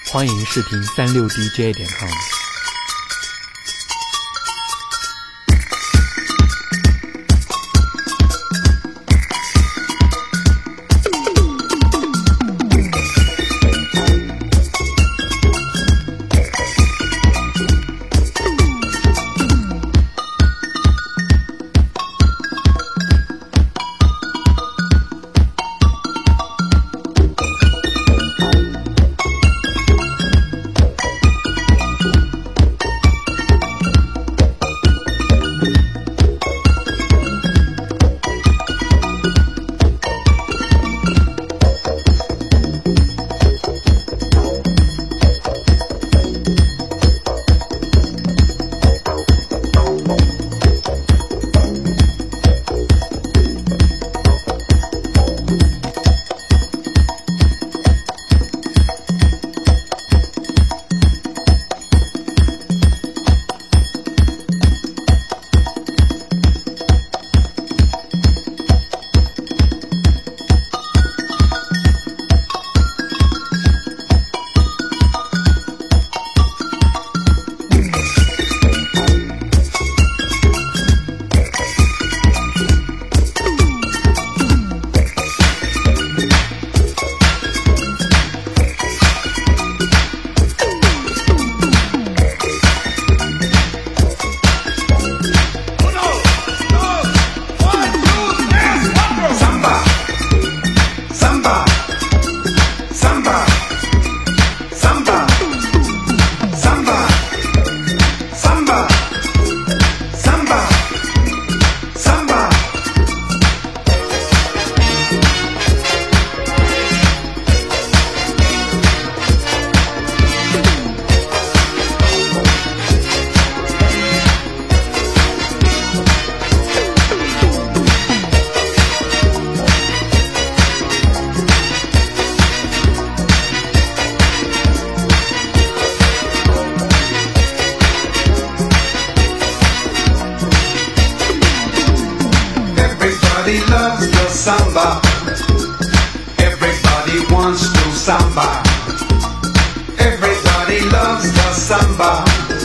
欢迎视频36DJ.com。 Everybody loves the samba. Everybody wants to samba. Everybody loves the samba.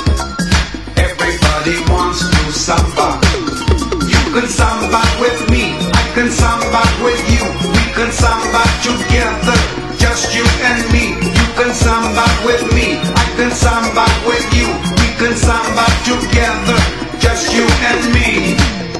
Everybody wants to samba. You can samba with me, I can samba with you. We can samba together, just you and me. You can samba with me, I can samba with you. We can samba together, just you and me.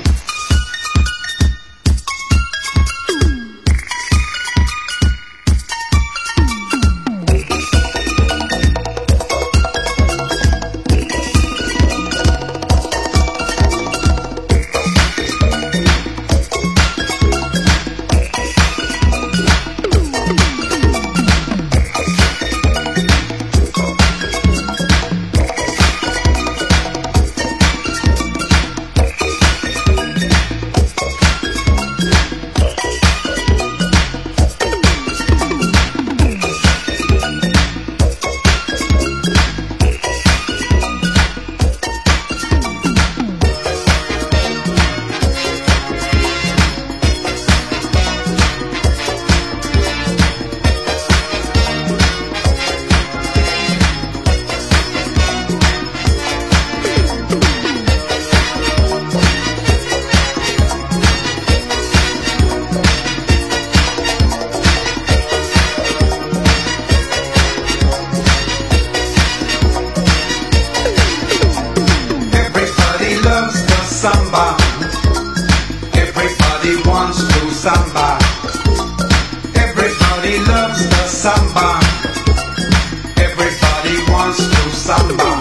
Samba. Everybody wants to samba. Everybody loves the samba. Everybody wants to samba.